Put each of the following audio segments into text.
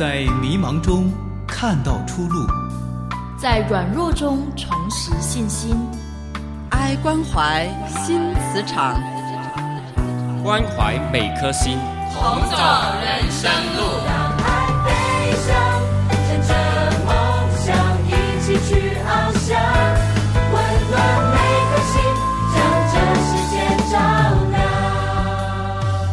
在迷茫中看到出路， 在软弱中重拾信心。 爱关怀新磁场， 关怀每颗心， 同走人生路。 让爱飞翔，乘着梦想一起去翱翔，温暖每颗心，将这世界照亮。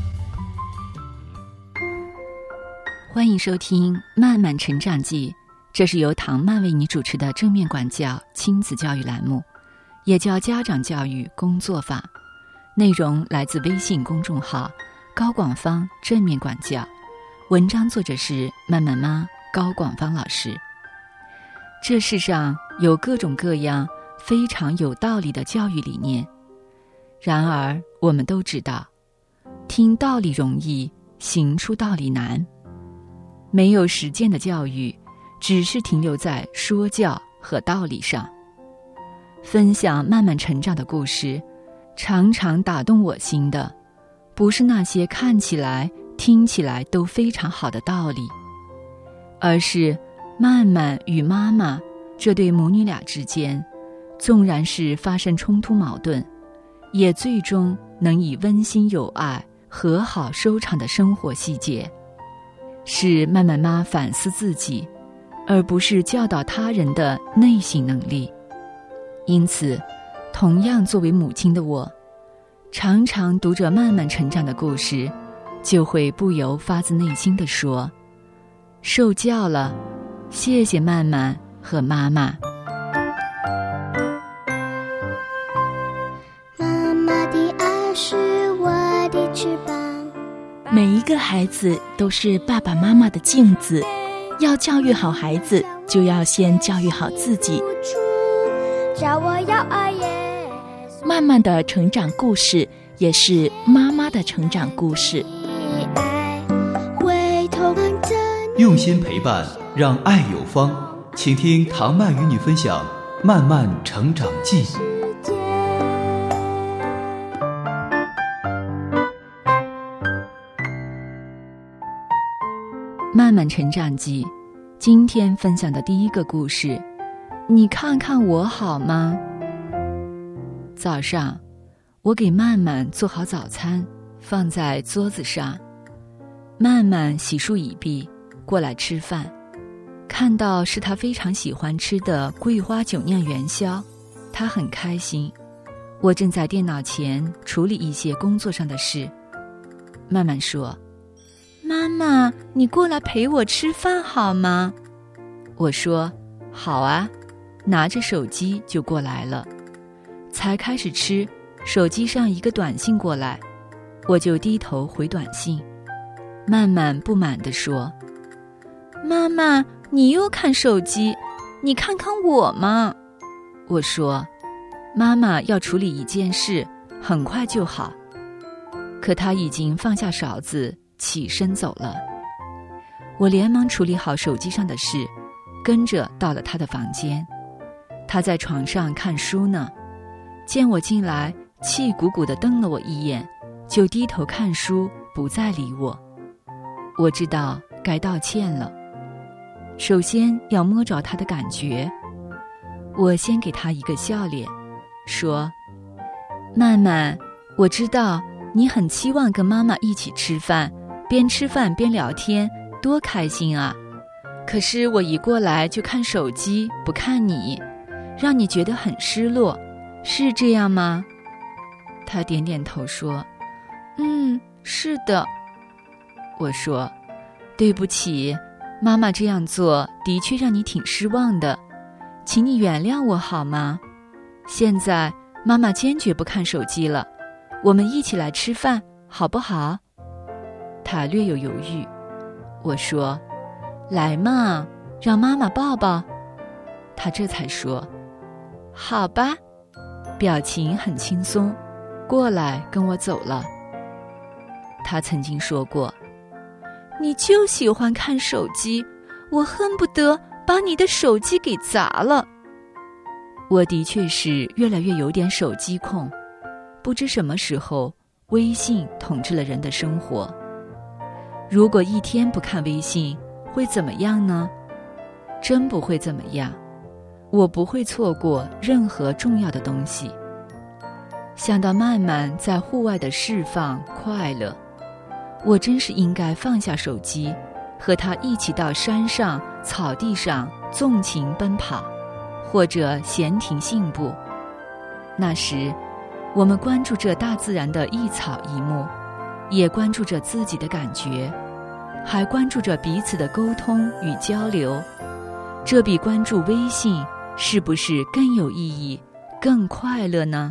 欢迎收听《慢慢成长记》，这是由唐曼为你主持的正面管教亲子教育栏目，也叫家长教育工作坊。内容来自微信公众号高广芳正面管教，文章作者是慢慢妈高广芳老师。这世上有各种各样非常有道理的教育理念，然而我们都知道，听道理容易，行出道理难。没有实践的教育，只是停留在说教和道理上。分享慢慢成长的故事，常常打动我心的，不是那些看起来、听起来都非常好的道理，而是曼曼与妈妈这对母女俩之间，纵然是发生冲突矛盾，也最终能以温馨有爱、和好收场的生活细节。是曼曼妈反思自己，而不是教导他人的内省能力。因此，同样作为母亲的我，常常读着慢慢成长的故事，就会不由发自内心地说：受教了，谢谢曼曼和妈妈。 妈妈的爱是我的翅膀。 每一个孩子都是爸爸妈妈的镜子，要教育好孩子，就要先教育好自己。慢慢的成长故事，也是妈妈的成长故事。 用心陪伴，让爱有方。请听唐曼与你分享《慢慢成长记》。 慢慢成长记，今天分享的第一个故事，你看看我好吗？早上，我给曼曼做好早餐，放在桌子上。曼曼洗漱已毕，过来吃饭，看到是她非常喜欢吃的桂花酒酿元宵，她很开心。我正在电脑前处理一些工作上的事。曼曼说：妈妈，你过来陪我吃饭好吗？我说：好啊，拿着手机就过来了。才开始吃，手机上一个短信过来，我就低头回短信。曼曼不满地说：妈妈，你又看手机，你看看我嘛。我说：妈妈要处理一件事，很快就好。可她已经放下勺子，起身走了。我连忙处理好手机上的事，跟着到了她的房间。她在床上看书呢，见我进来，气鼓鼓地瞪了我一眼，就低头看书，不再理我。我知道该道歉了，首先要摸着她的感觉。我先给她一个笑脸，说：曼曼，我知道你很期望跟妈妈一起吃饭，边吃饭边聊天，多开心啊！可是我一过来就看手机，不看你，让你觉得很失落，是这样吗？他点点头说：是的。我说：对不起，妈妈这样做的确让你挺失望的，请你原谅我好吗？现在妈妈坚决不看手机了，我们一起来吃饭好不好？他略有犹豫。我说：来嘛，让妈妈抱抱。他这才说：好吧，表情很轻松，过来跟我走了。他曾经说过：你就喜欢看手机，我恨不得把你的手机给砸了。我的确是越来越有点手机控，不知什么时候微信统治了人的生活。如果一天不看微信， 会怎么样呢？真不会怎么样，我不会错过任何重要的东西。想到曼曼在户外的释放快乐，我真是应该放下手机，和她一起到山上草地上纵情奔跑，或者闲庭信步。那时我们关注着大自然的一草一木，也关注着自己的感觉，还关注着彼此的沟通与交流。这比关注微信是不是更有意义、更快乐呢？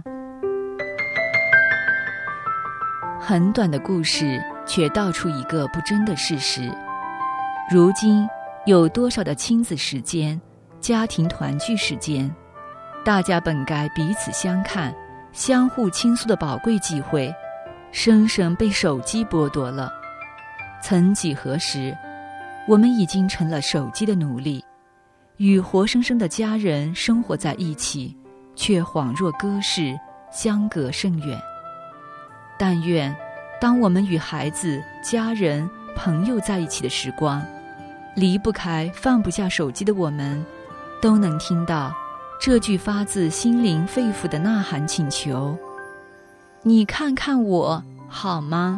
很短的故事却道出一个不争的事实。如今有多少的亲子时间、家庭团聚时间，大家本该彼此相看、相互倾诉的宝贵机会，生生被手机剥夺了。曾几何时，我们已经成了手机的奴隶，与活生生的家人生活在一起，却恍若隔世，相隔甚远。但愿当我们与孩子、家人、朋友在一起的时光，离不开放不下手机的我们，都能听到这句发自心灵肺腑的呐喊请求：你看看我好吗？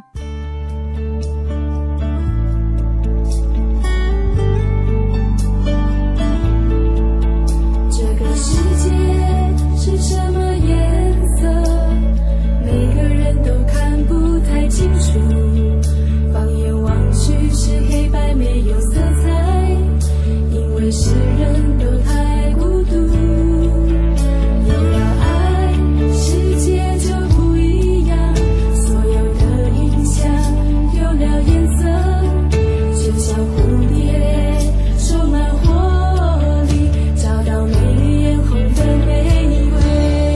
这个世界是什么颜色？每个人都看不太清楚，放眼望去是黑白没有色彩，因为世人都太孤独。有了爱，世界就不一样，所有的影响有了颜色，就像蝴蝶充满活力，找到美丽艳红的玫瑰。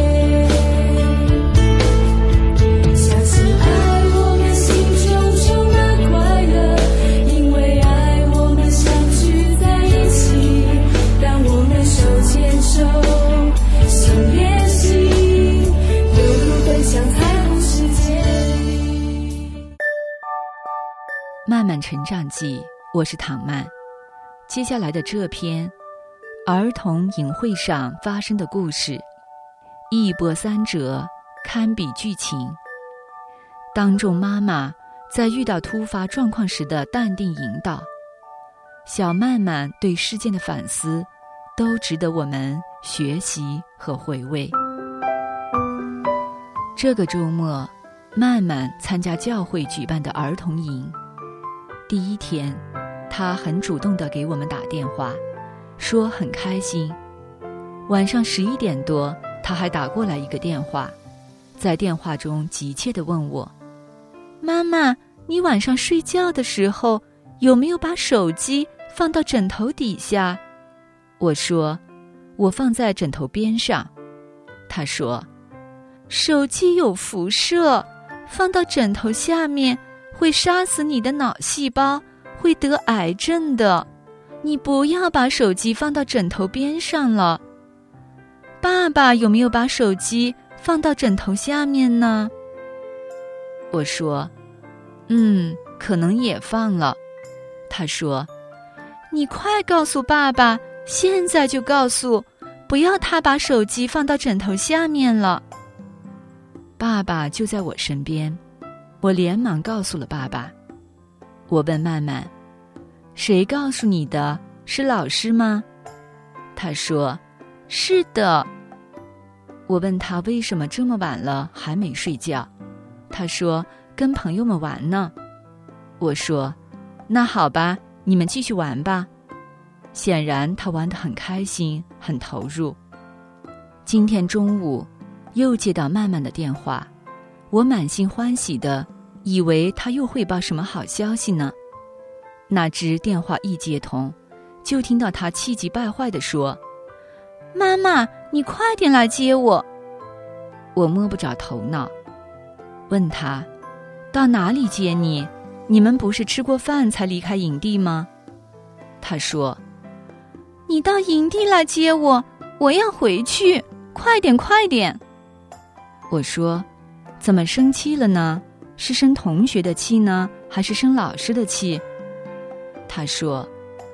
相信爱，我们心中充满快乐，因为爱我们相聚在一起，让我们手牵手心连心，有路奔向彩虹世界里。 慢慢成长记，我是唐曼。接下来的这篇儿童营会上发生的故事，一波三折，堪比剧情。当众妈妈在遇到突发状况时的淡定引导，小曼曼对事件的反思，都值得我们学习和回味。这个周末，曼曼参加教会举办的儿童营。第一天，她很主动地给我们打电话，说很开心。晚上11点多，她还打过来一个电话，在电话中急切地问我：妈妈，你晚上睡觉的时候有没有把手机放到枕头底下？我说我放在枕头边上。她说手机有辐射，放到枕头下面会杀死你的脑细胞，会得癌症的。你不要把手机放到枕头边上了。爸爸有没有把手机放到枕头下面呢？我说可能也放了。他说你快告诉爸爸，现在就告诉，不要他把手机放到枕头下面了。爸爸就在我身边，我连忙告诉了爸爸。我问曼曼，谁告诉你的？是老师吗？他说是的。我问他为什么这么晚了还没睡觉，他说跟朋友们玩呢。我说那好吧，你们继续玩吧。显然他玩得很开心，很投入。今天中午又接到曼曼的电话，我满心欢喜的以为他又汇报什么好消息呢。那只电话一接通，就听到他气急败坏地说：妈妈，你快点来接我。我摸不着头脑，问他到哪里接你？你们不是吃过饭才离开营地吗？他说你到营地来接我，我要回去，快点快点。我说怎么生气了呢？是生同学的气呢，还是生老师的气？他说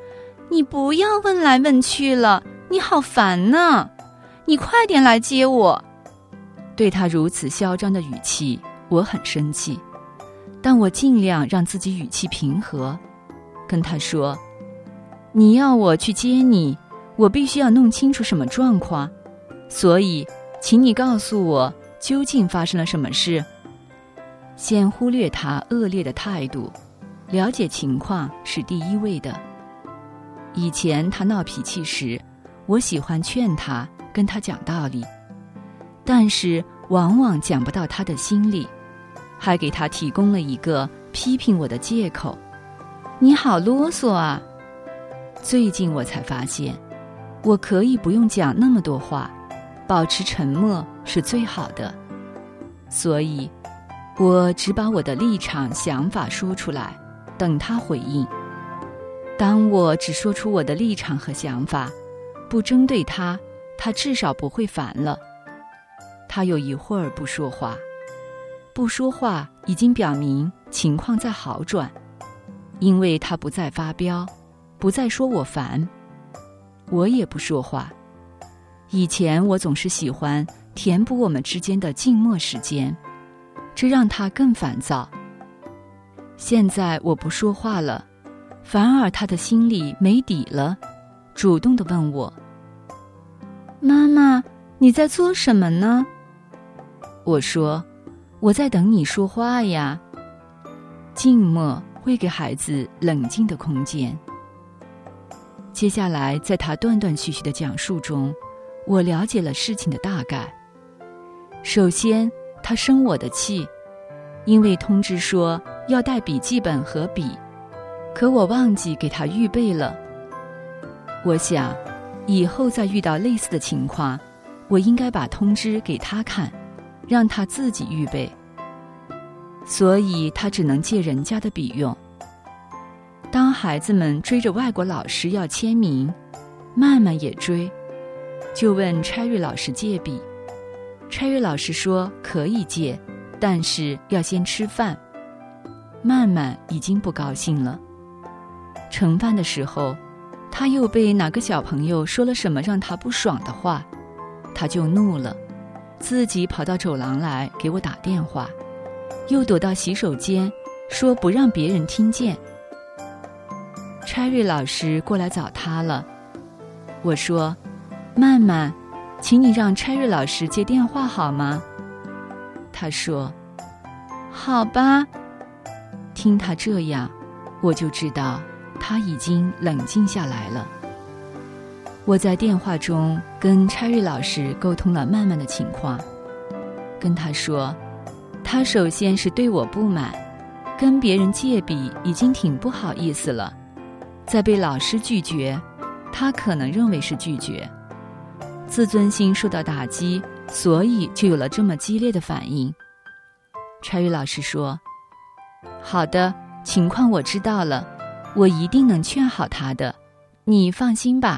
你不要问来问去了，你好烦呢，你快点来接我。对他如此嚣张的语气，我很生气，但我尽量让自己语气平和，跟他说，你要我去接你，我必须要弄清楚什么状况，所以请你告诉我究竟发生了什么事。先忽略他恶劣的态度，了解情况是第一位的。以前他闹脾气时，我喜欢劝他，跟他讲道理，但是往往讲不到他的心里，还给他提供了一个批评我的借口。你好啰嗦啊！最近我才发现，我可以不用讲那么多话，保持沉默是最好的。所以我只把我的立场想法说出来，等他回应。当我只说出我的立场和想法，不针对他，他至少不会烦了。他有一会儿不说话，不说话已经表明情况在好转，因为他不再发飙，不再说我烦。我也不说话。以前我总是喜欢填补我们之间的静默时间，这让他更烦躁。现在我不说话了，反而他的心里没底了，主动地问我，妈妈，你在做什么呢？我说，我在等你说话呀。静默会给孩子冷静的空间。接下来在他断断续续的讲述中，我了解了事情的大概。首先，他生我的气，因为通知说要带笔记本和笔，可我忘记给他预备了。我想，以后再遇到类似的情况，我应该把通知给他看，让他自己预备。所以他只能借人家的笔用。当孩子们追着外国老师要签名，曼曼也追，就问Cherry老师借笔。Cherry老师说可以借，但是要先吃饭。曼曼已经不高兴了。盛饭的时候，他又被哪个小朋友说了什么让他不爽的话，他就怒了，自己跑到走廊来给我打电话，又躲到洗手间，说不让别人听见。Cherry老师过来找他了。我说，曼曼，请你让Cherry老师接电话好吗？他说，好吧。听他这样，我就知道他已经冷静下来了。我在电话中跟Cherry老师沟通了曼曼的情况，跟他说，他首先是对我不满，跟别人借笔已经挺不好意思了，再被老师拒绝，他可能认为是拒绝，自尊心受到打击，所以就有了这么激烈的反应。Cherry老师说，好的，情况我知道了，我一定能劝好他的，你放心吧。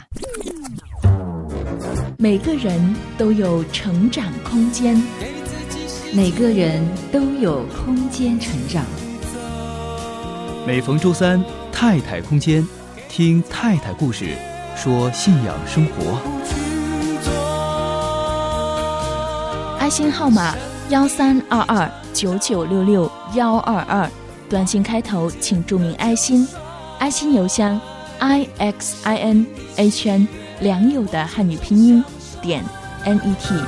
每个人都有成长空间， 每个人都有空间成长。 每逢周三，太太空间，听太太故事，说信仰生活。 爱心号码132299662122，短信开头请注明爱心，爱心邮箱 IXINHN 良友的汉语拼音.net。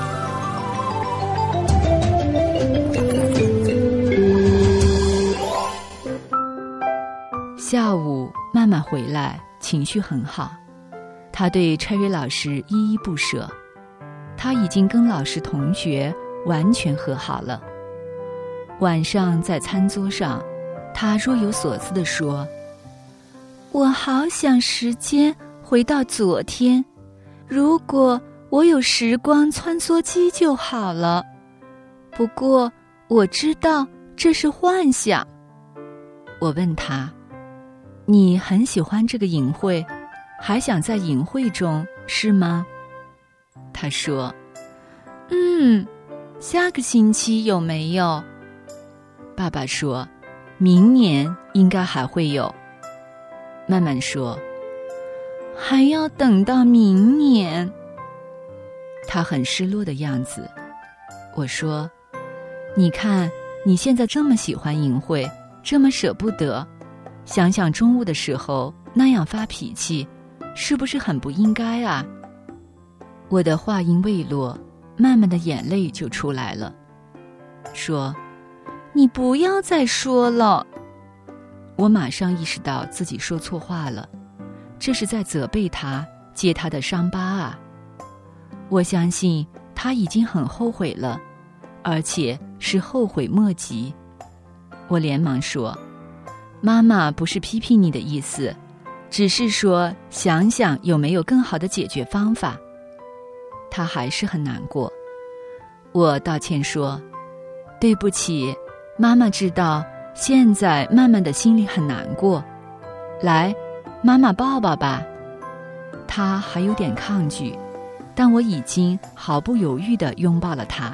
下午曼曼回来，情绪很好，她对Cherry老师依依不舍，她已经跟老师同学完全和好了。晚上在餐桌上，她若有所思地说，我好想时间回到昨天，如果我有时光穿梭机就好了，不过我知道这是幻想。我问她，你很喜欢这个营会，还想在营会中，是吗？他说，下个星期有没有？爸爸说，明年应该还会有。曼曼说， 还要等到明年。他很失落的样子。我说，你看你现在这么喜欢淫秽，这么舍不得，想想中午的时候那样发脾气，是不是很不应该啊？我的话音未落，慢慢的眼泪就出来了，说，你不要再说了。我马上意识到自己说错话了，这是在责备他，揭他的伤疤啊。我相信他已经很后悔了，而且是后悔莫及。我连忙说，妈妈不是批评你的意思，只是说想想有没有更好的解决方法。他还是很难过。我道歉说，对不起，妈妈知道现在慢慢的心里很难过，来，妈妈抱抱吧。他还有点抗拒，但我已经毫不犹豫地拥抱了他。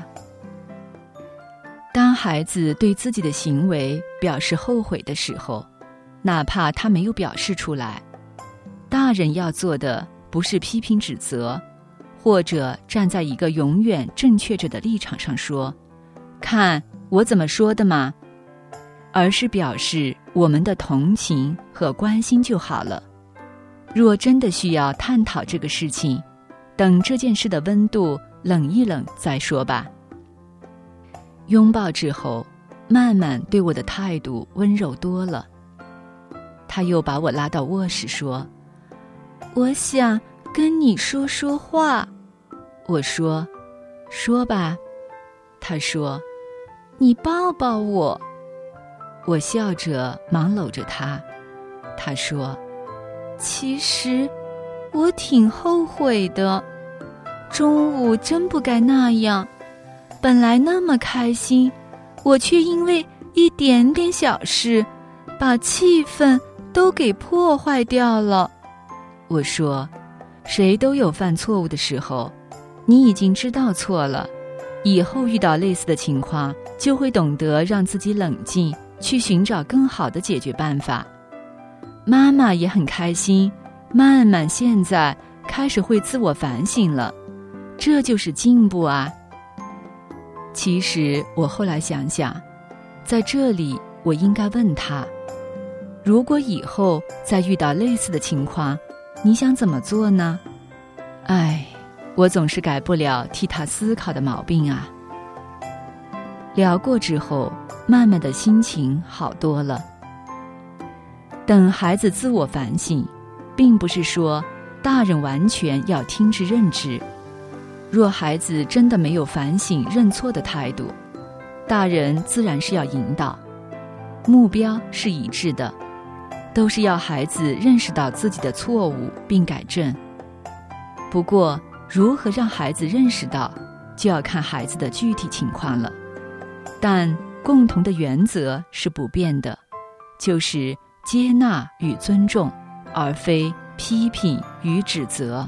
当孩子对自己的行为表示后悔的时候，哪怕他没有表示出来，大人要做的不是批评指责，或者站在一个永远正确者的立场上说，看我怎么说的嘛，而是表示我们的同情和关心就好了。若真的需要探讨这个事情，等这件事的温度冷一冷再说吧。拥抱之后，慢慢对我的态度温柔多了。他又把我拉到卧室说，我想跟你说说话。我说，说吧。他说，你抱抱我。我笑着忙搂着他。他说，其实我挺后悔的，中午真不该那样，本来那么开心，我却因为一点点小事把气氛都给破坏掉了。我说，谁都有犯错误的时候，你已经知道错了，以后遇到类似的情况就会懂得让自己冷静，去寻找更好的解决办法。妈妈也很开心，慢慢现在开始会自我反省了，这就是进步啊。其实我后来想想，在这里我应该问他，如果以后再遇到类似的情况，你想怎么做呢？我总是改不了替他思考的毛病啊。聊过之后，慢慢的心情好多了。等孩子自我反省，并不是说大人完全要听之任之。若孩子真的没有反省认错的态度，大人自然是要引导，目标是一致的，都是要孩子认识到自己的错误并改正。不过如何让孩子认识到，就要看孩子的具体情况了。但共同的原则是不变的，就是接纳与尊重，而非批评与指责。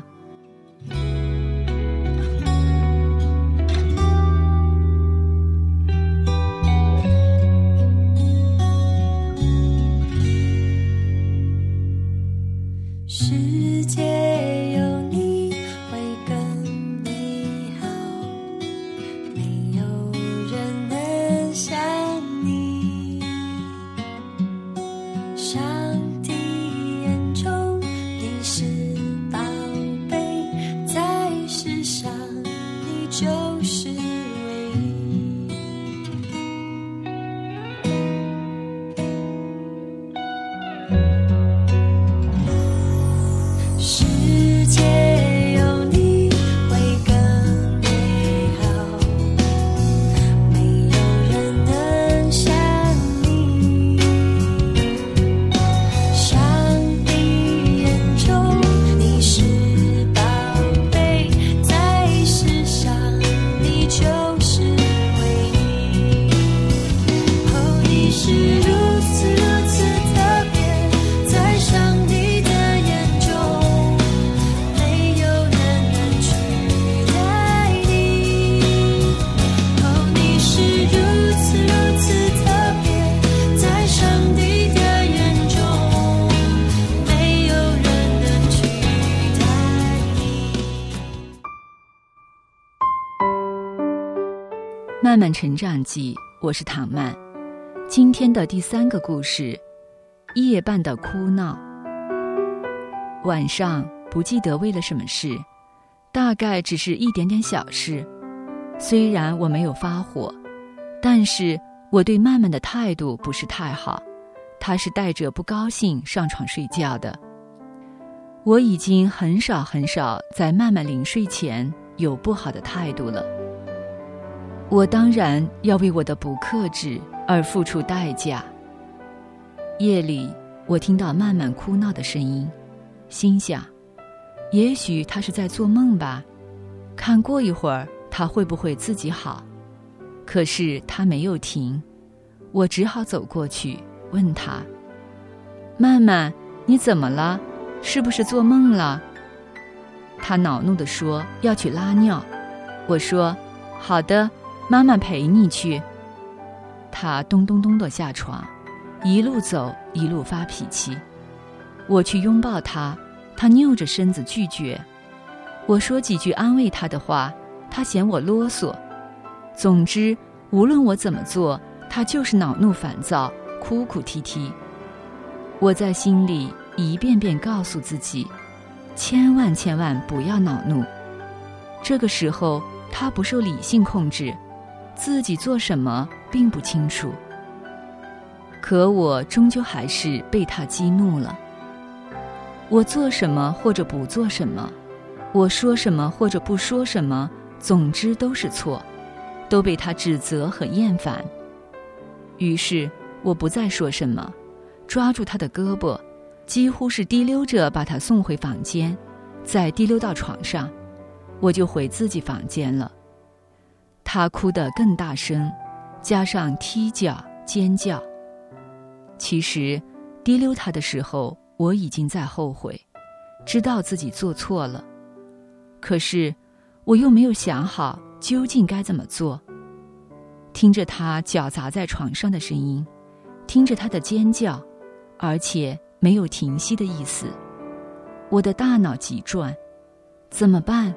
世界有你会更美好，没有人能像你。上帝眼中你是宝慢慢成长记，我是唐曼。今天的第3个故事，夜半的哭闹。晚上不记得为了什么事，大概只是一点点小事。虽然我没有发火，但是我对曼曼的态度不是太好，她是带着不高兴上床睡觉的。我已经很少在曼曼临睡前有不好的态度了。我当然要为我的不克制而付出代价。夜里，我听到曼曼哭闹的声音，心想，也许她是在做梦吧，看过一会儿她会不会自己好。可是她没有停，我只好走过去问她，曼曼，你怎么了？是不是做梦了？她恼怒地说要去拉尿。我说，好的，妈妈陪你去。她咚咚咚地下床，一路走一路发脾气。我去拥抱她，她扭着身子拒绝。我说几句安慰她的话，她嫌我啰嗦。总之，无论我怎么做，她就是恼怒烦躁，哭哭啼啼。我在心里一遍遍告诉自己，千万不要恼怒。这个时候她不受理性控制，自己做什么并不清楚。可我终究还是被她激怒了。我做什么或者不做什么，我说什么或者不说什么，总之都是错，都被她指责和厌烦。于是我不再说什么，抓住她的胳膊，几乎是滴溜着把她送回房间，再滴溜到床上，我就回自己房间了。她哭得更大声，加上踢脚尖叫。其实滴溜她的时候，我已经在后悔，知道自己做错了。可是我又没有想好究竟该怎么做。听着她脚砸在床上的声音，听着她的尖叫，而且没有停息的意思，我的大脑急转，怎么办？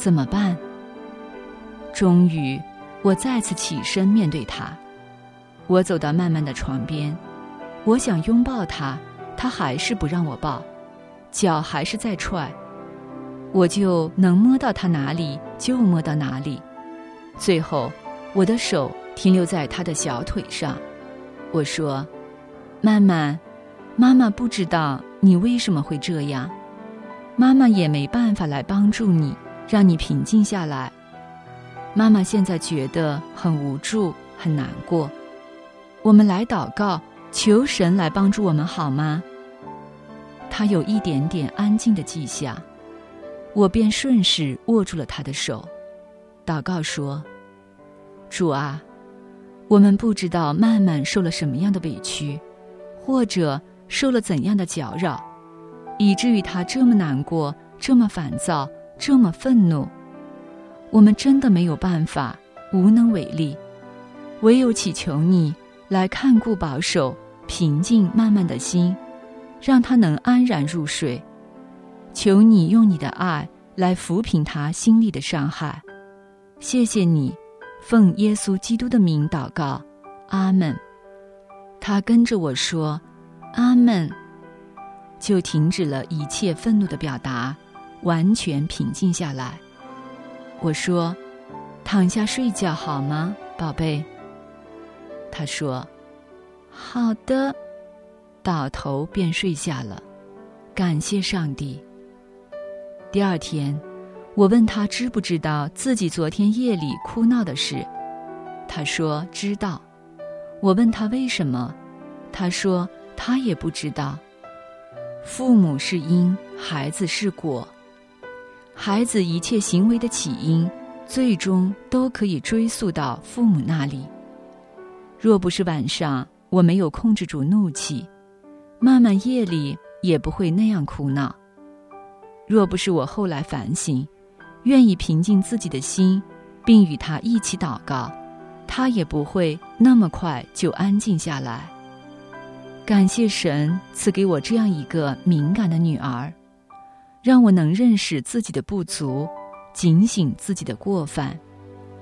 终于我再次起身面对她。我走到曼曼的床边，我想拥抱她，她还是不让我抱，脚还是在踹。我就能摸到她哪里就摸到哪里，最后我的手停留在她的小腿上。我说，曼曼，妈妈不知道你为什么会这样，妈妈也没办法来帮助你，让你平静下来。妈妈现在觉得很无助，很难过。我们来祷告，求神来帮助我们好吗？她有一点点安静的迹象，我便顺势握住了她的手，祷告说，主啊，我们不知道曼曼受了什么样的委屈，或者受了怎样的搅扰，以至于她这么难过，这么烦躁，这么愤怒。我们真的没有办法，无能为力，唯有祈求你来看顾保守，平静曼曼的心，让她能安然入睡。求你用你的爱来抚平她心里的伤害。谢谢你，奉耶稣基督的名祷告，阿们。她跟着我说阿们，就停止了一切愤怒的表达，完全平静下来。我说，躺下睡觉好吗，宝贝？她说，好的，倒头便睡下了。感谢上帝。第二天，我问她知不知道自己昨天夜里哭闹的事。她说知道。我问她为什么，她说她也不知道。父母是因，孩子是果。孩子一切行为的起因，最终都可以追溯到父母那里。若不是晚上我没有控制住怒气，曼曼夜里也不会那样哭闹。若不是我后来反省，愿意平静自己的心，并与他一起祷告，他也不会那么快就安静下来。感谢神赐给我这样一个敏感的女儿，让我能认识自己的不足，警醒自己的过犯，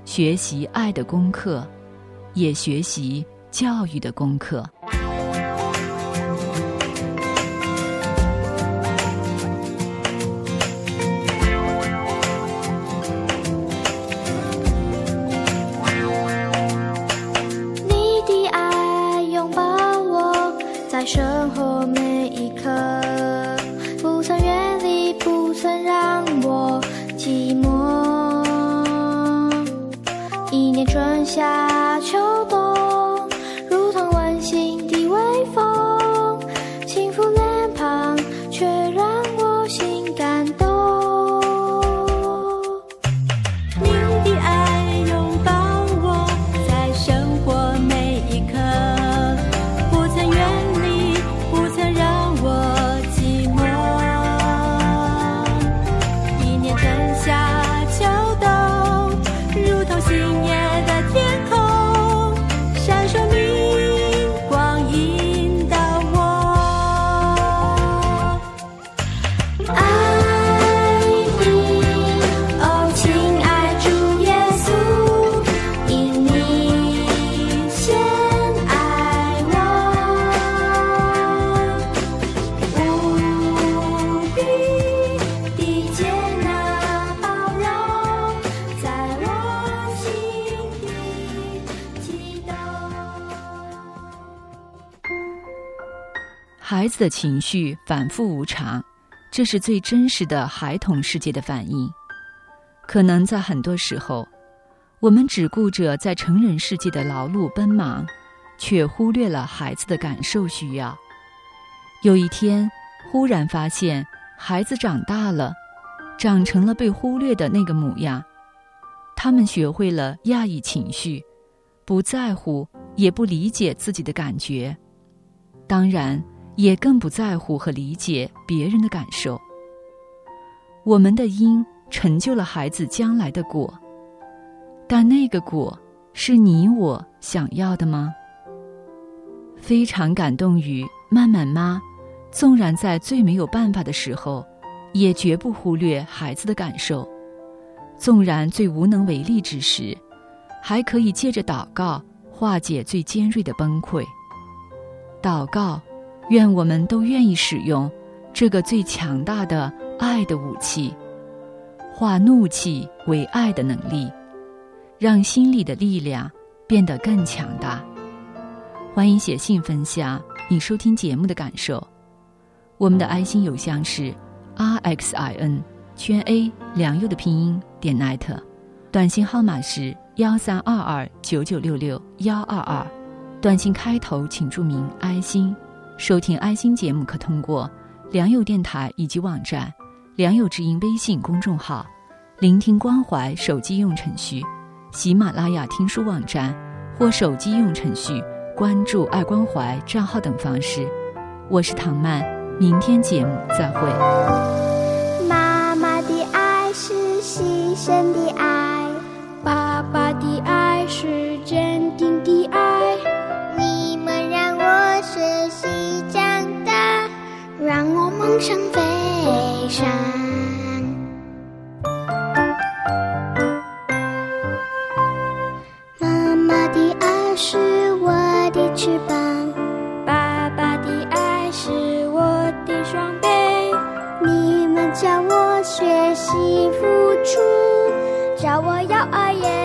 学习爱的功课，也学习教育的功课。 你的爱拥抱我，在生活每一刻，不曾远离，不曾让我寂寞。一年春夏秋冬，如同温馨的微风，轻拂脸庞，却让我心感动。 你的爱拥抱我，在生活每一刻，不曾远离，不曾让我寂寞。一年春夏秋冬，如同星夜的天空，闪烁明光引导我。爱你，哦，亲爱主耶稣，因你先爱我，无比的接纳包容，在我心底激动。 孩子的情绪反复无常，这是最真实的孩童世界的反应。可能在很多时候，我们只顾着在成人世界的劳碌奔忙，却忽略了孩子的感受需要。有一天，忽然发现孩子长大了，长成了被忽略的那个模样。他们学会了压抑情绪，不在乎也不理解自己的感觉，当然也更不在乎和理解别人的感受。我们的因成就了孩子将来的果，但那个果是你我想要的吗？非常感动于曼曼妈，纵然在最没有办法的时候，也绝不忽略孩子的感受，纵然最无能为力之时，还可以借着祷告化解最尖锐的崩溃。祷告，愿我们都愿意使用这个最强大的爱的武器，化怒气为爱的能力，让心里的力量变得更强大。欢迎写信分享你收听节目的感受。我们的爱心邮箱是 rxin_a 良佑的拼音.net， 短信号码是132299662122，短信开头请注明爱心。收听爱心节目可通过良友电台以及网站、良友之音微信公众号、聆听关怀手机用程序、喜马拉雅听书网站或手机用程序关注爱关怀账号等方式。我是唐曼，明天节目再会。 妈妈的爱是牺牲的爱，爸爸的爱是坚定的爱。你们让我学习长大，让我梦想飞翔。妈妈的爱是我的翅膀，爸爸的爱是我的双臂。你们教我学习付出，教我要爱也